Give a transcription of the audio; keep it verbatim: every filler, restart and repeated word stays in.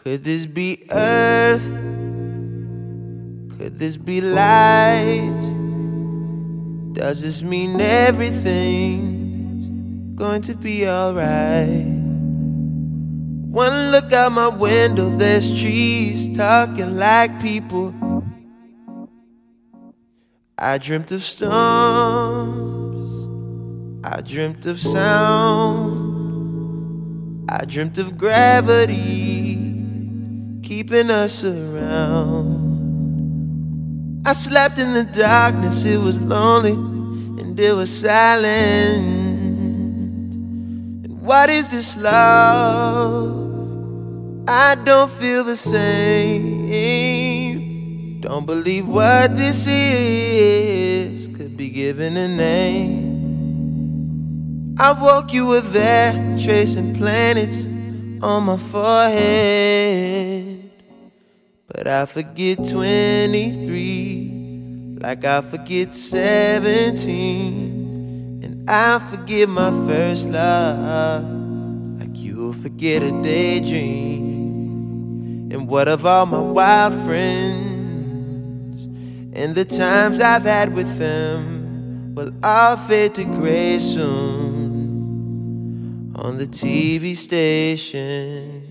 Could this be earth? Could this be light? Does this mean everything's going to be alright? One look out my window, there's trees talking like people. I dreamt of storms, I dreamt of sound, I dreamt of gravity keeping us around. I slept in the darkness, it was lonely and it was silent. And what is this love? I don't feel the same. Don't believe what this is could be given a name. I woke, you were there, tracing planets on my forehead. But I forget twenty-three, like I forget seventeen. And I forget my first love, like you'll forget a daydream. And what of all my wild friends, and the times I've had with them will all fade to gray soon on the T V station.